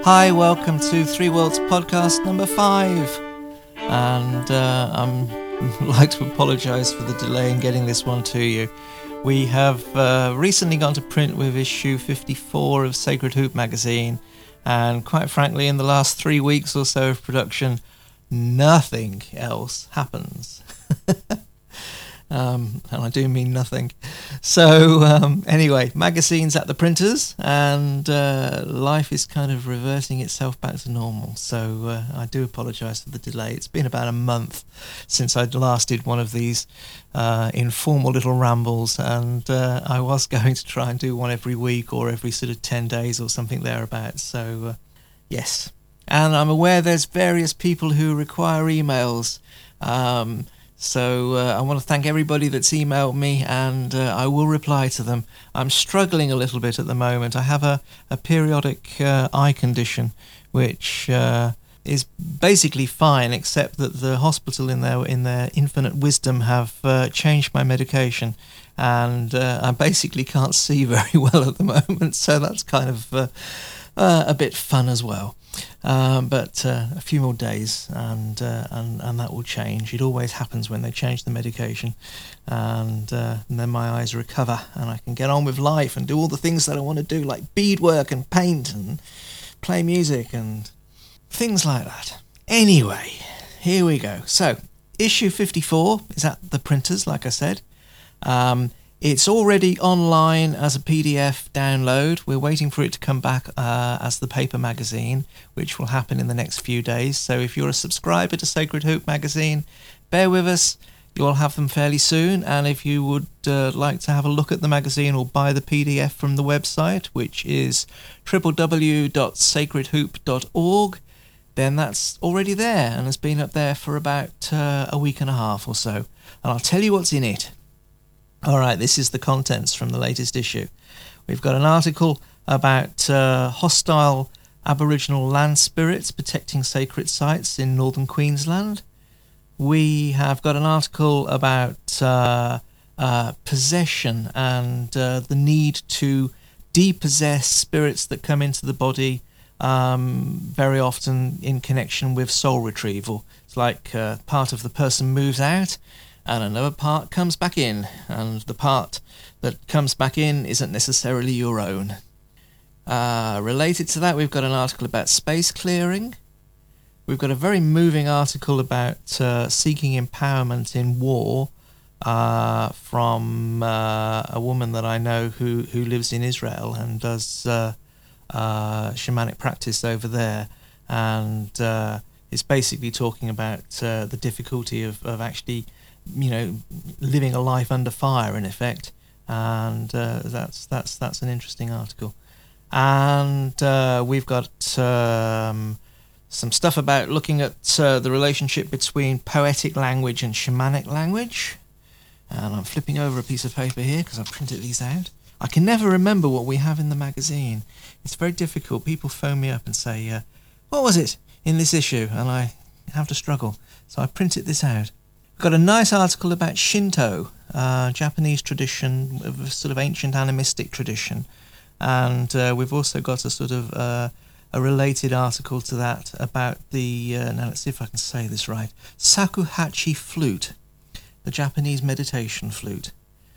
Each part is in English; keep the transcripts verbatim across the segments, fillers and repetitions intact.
Hi, welcome to Three Worlds podcast number five. And uh, I'm like to apologise for the delay in getting this one to you. We have uh, recently gone to print with issue fifty-four of Sacred Hoop magazine, and quite frankly, in the last three weeks or so of production, nothing else happens. Um, and I do mean nothing. So um, anyway, magazine's at the printers, and uh, life is kind of reverting itself back to normal. So uh, I do apologise for the delay. It's been about a month since I'd last did one of these uh, informal little rambles, and uh, I was going to try and do one every week or every sort of ten days or something thereabouts. So uh, yes, and I'm aware there's various people who require emails. Um, So uh, I want to thank everybody that's emailed me, and uh, I will reply to them. I'm struggling a little bit at the moment. I have a, a periodic uh, eye condition, which uh, is basically fine, except that the hospital in their in their infinite wisdom have uh, changed my medication, and uh, I basically can't see very well at the moment. So that's kind of uh, uh, a bit fun as well. Um, but uh, a few more days, and, uh, and and that will change. It always happens when they change the medication, and, uh, and then my eyes recover, and I can get on with life and do all the things that I want to do, like beadwork and paint and play music and things like that. Anyway, here we go. So, issue fifty-four is at the printers, like I said. Um, It's already online as a P D F download. We're waiting for it to come back uh, as the paper magazine, which will happen in the next few days. So if you're a subscriber to Sacred Hoop magazine, bear with us. You'll have them fairly soon. And if you would uh, like to have a look at the magazine or buy the P D F from the website, which is w w w dot sacred hoop dot org, then that's already there and has been up there for about uh, a week and a half or so. And I'll tell you what's in it. All right, this is the contents from the latest issue. We've got an article about uh, hostile Aboriginal land spirits protecting sacred sites in northern Queensland. We have got an article about uh, uh, possession and uh, the need to depossess spirits that come into the body, um, very often in connection with soul retrieval. It's like uh, part of the person moves out, and another part comes back in, and the part that comes back in isn't necessarily your own. Uh, related to that, we've got an article about space clearing. We've got a very moving article about uh, seeking empowerment in war uh, from uh, a woman that I know who, who lives in Israel and does uh, uh, shamanic practice over there. And uh, it's basically talking about uh, the difficulty of, of actually you know, living a life under fire in effect, and uh, that's that's that's an interesting article. And uh, we've got um, some stuff about looking at uh, the relationship between poetic language and shamanic language. And I'm flipping over a piece of paper here because I've printed these out. I can never remember what we have in the magazine. It's very difficult. People phone me up and say, uh, "What was it in this issue?" And I have to struggle. So I printed this out. Got a nice article about Shinto, uh, Japanese tradition, a sort of ancient animistic tradition, and uh, we've also got a sort of uh, a related article to that about the, uh, now let's see if I can say this right, shakuhachi flute, the Japanese meditation flute.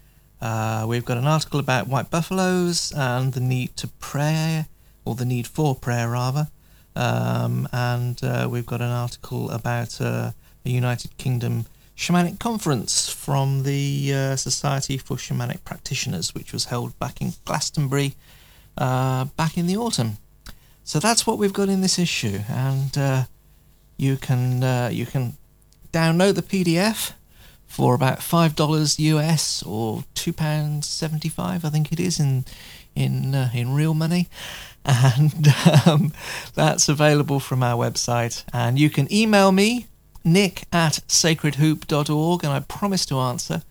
Uh, we've got an article about white buffaloes and the need to pray, or the need for prayer rather, um, and uh, we've got an article about uh, the United Kingdom Shamanic Conference from the uh, Society for Shamanic Practitioners, which was held back in Glastonbury uh, back in the autumn. So that's what we've got in this issue, and uh, you can uh, you can download the P D F for about five dollars U S or two pounds seventy-five, I think it is in in uh, in real money, and um, that's available from our website. And you can email me, nick at sacred hoop dot org, and I promise to answer.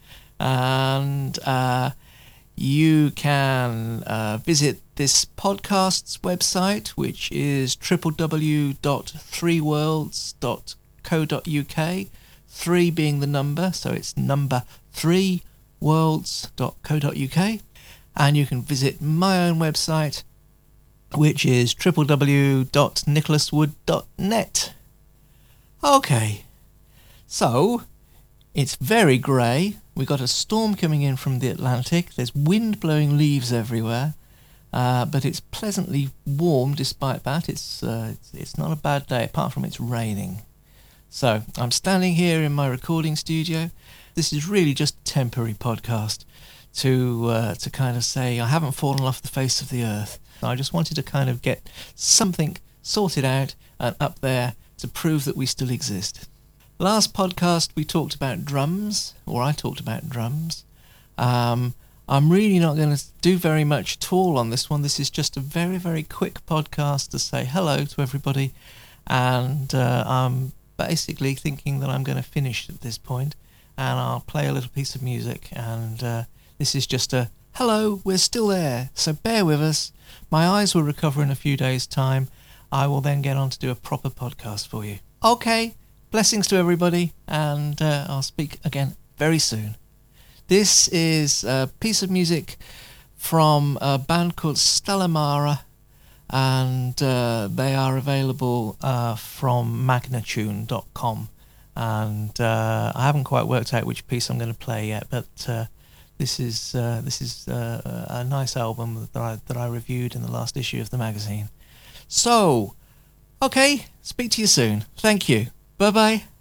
And uh, you can uh, visit this podcast's website, which is w w w dot three worlds dot co dot u k, three being the number, so it's number three worlds dot co dot u k. And you can visit my own website, which is w w w dot nicholas wood dot net. Okay, so it's very grey. We got a storm coming in from the Atlantic. There's wind blowing leaves everywhere, uh, but it's pleasantly warm despite that. It's, uh, it's it's not a bad day, apart from it's raining. So I'm standing here in my recording studio. This is really just a temporary podcast to uh, to kind of say I haven't fallen off the face of the earth. I just wanted to kind of get something sorted out and up there to prove that we still exist. Last podcast we talked about drums, or I talked about drums. Um, I'm really not going to do very much at all on this one. This is just a very, very quick podcast to say hello to everybody, and uh, I'm basically thinking that I'm going to finish at this point, and I'll play a little piece of music, and uh, this is just a hello, we're still there, so bear with us. My eyes will recover in a few days' time. I will then get on to do a proper podcast for you. Okay. Blessings to everybody, and uh, I'll speak again very soon. This is a piece of music from a band called Stellamara, and uh, they are available uh, from magnatune dot com. And uh, I haven't quite worked out which piece I'm going to play yet, but uh, this is uh, this is uh, a nice album that I that I reviewed in the last issue of the magazine. So, okay, speak to you soon. Thank you. Bye-bye.